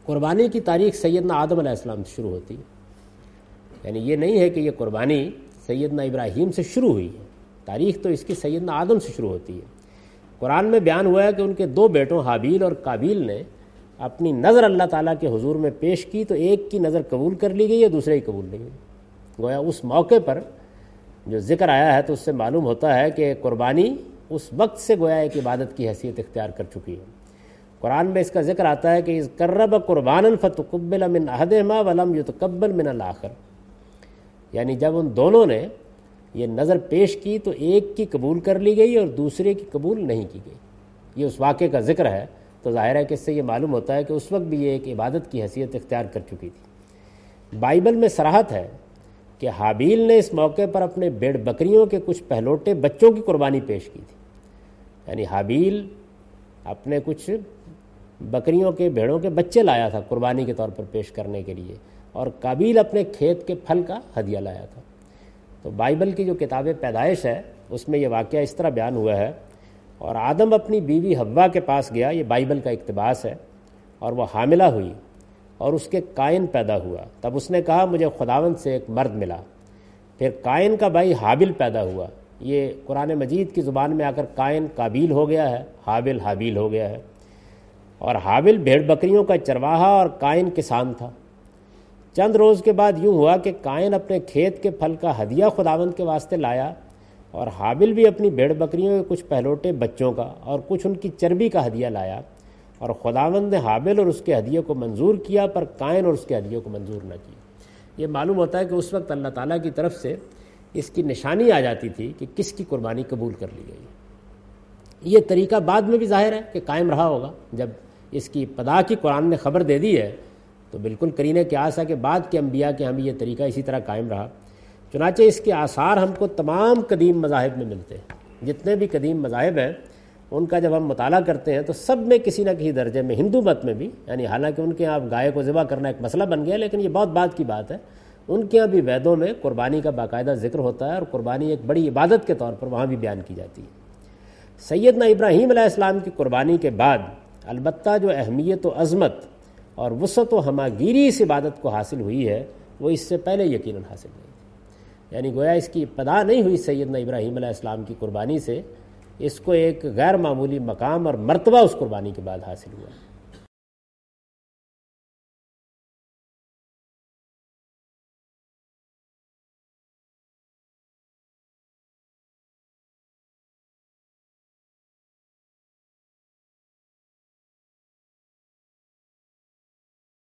قربانی کی تاریخ سیدنا آدم علیہ السلام سے شروع ہوتی ہے، یعنی یہ نہیں ہے کہ یہ قربانی سیدنا ابراہیم سے شروع ہوئی ہے، تاریخ تو اس کی سیدنا آدم سے شروع ہوتی ہے۔ قرآن میں بیان ہوا ہے کہ ان کے دو بیٹوں حابیل اور قابیل نے اپنی نظر اللہ تعالیٰ کے حضور میں پیش کی تو ایک کی نظر قبول کر لی گئی ہے، دوسرے کی قبول نہیں ہوئی۔ گویا اس موقع پر جو ذکر آیا ہے تو اس سے معلوم ہوتا ہے کہ قربانی اس وقت سے گویا ایک عبادت کی حیثیت اختیار کر چکی ہے۔ قرآن میں اس کا ذکر آتا ہے کہ اذ قرب قربانا فتقبل من احدہما ولم یتقبل من الآخر، یعنی جب ان دونوں نے یہ نظر پیش کی تو ایک کی قبول کر لی گئی اور دوسرے کی قبول نہیں کی گئی۔ یہ اس واقعے کا ذکر ہے، تو ظاہر ہے کہ اس سے یہ معلوم ہوتا ہے کہ اس وقت بھی یہ ایک عبادت کی حیثیت اختیار کر چکی تھی۔ بائبل میں صراحت ہے کہ حابیل نے اس موقع پر اپنے بھیڑ بکریوں کے کچھ پہلوٹے بچوں کی قربانی پیش کی تھی، یعنی حابیل اپنے کچھ بکریوں کے بھیڑوں کے بچے لایا تھا قربانی کے طور پر پیش کرنے کے لیے، اور قابیل اپنے کھیت کے پھل کا ہدیہ لایا تھا۔ تو بائبل کی جو کتاب پیدائش ہے اس میں یہ واقعہ اس طرح بیان ہوا ہے، اور آدم اپنی بیوی حوا کے پاس گیا، یہ بائبل کا اقتباس ہے، اور وہ حاملہ ہوئی اور اس کے قائن پیدا ہوا، تب اس نے کہا مجھے خداوند سے ایک مرد ملا۔ پھر قائن کا بھائی حابل پیدا ہوا، یہ قرآن مجید کی زبان میں آ کر قائن قابیل ہو گیا ہے، حابل حابیل ہو گیا ہے، اور حابل بھیڑ بکریوں کا چرواہا اور قائن کسان تھا۔ چند روز کے بعد یوں ہوا کہ قائن اپنے کھیت کے پھل کا ہدیہ خداوند کے واسطے لایا، اور حابل بھی اپنی بھیڑ بکریوں کے کچھ پہلوٹے بچوں کا اور کچھ ان کی چربی کا ہدیہ لایا، اور خداوند نے حابل اور اس کے ہدیے کو منظور کیا پر قائن اور اس کے ہدیے کو منظور نہ کیا۔ یہ معلوم ہوتا ہے کہ اس وقت اللہ تعالیٰ کی طرف سے اس کی نشانی آ جاتی تھی کہ کس کی قربانی قبول کر لی گئی۔ یہ طریقہ بعد میں بھی ظاہر ہے کہ قائم رہا ہوگا، جب اس کی ابتدا کی قرآن نے خبر دے دی ہے تو بالکل قرینے قیاس ہے کہ بعد کے انبیاء کے ہاں بھی یہ طریقہ اسی طرح قائم رہا۔ چنانچہ اس کے آثار ہم کو تمام قدیم مذاہب میں ملتے ہیں، جتنے بھی قدیم مذاہب ہیں ان کا جب ہم مطالعہ کرتے ہیں تو سب میں کسی نہ کسی درجے میں، ہندو مت میں بھی، یعنی حالانکہ ان کے ہاں گائے کو ذبح کرنا ایک مسئلہ بن گیا، لیکن یہ بہت بعد کی بات ہے، ان کے ہاں بھی ویدوں میں قربانی کا باقاعدہ ذکر ہوتا ہے، اور قربانی ایک بڑی عبادت کے طور پر وہاں بھی بیان کی جاتی ہے۔ سیدنا ابراہیم علیہ السلام کی قربانی کے بعد البتہ جو اہمیت و عظمت اور وسعت و ہماگیری اس عبادت کو حاصل ہوئی ہے وہ اس سے پہلے یقیناً حاصل نہیں تھی، یعنی گویا اس کی ابتدا نہیں ہوئی سیدنا ابراہیم علیہ السلام کی قربانی سے، اس کو ایک غیر معمولی مقام اور مرتبہ اس قربانی کے بعد حاصل ہوا۔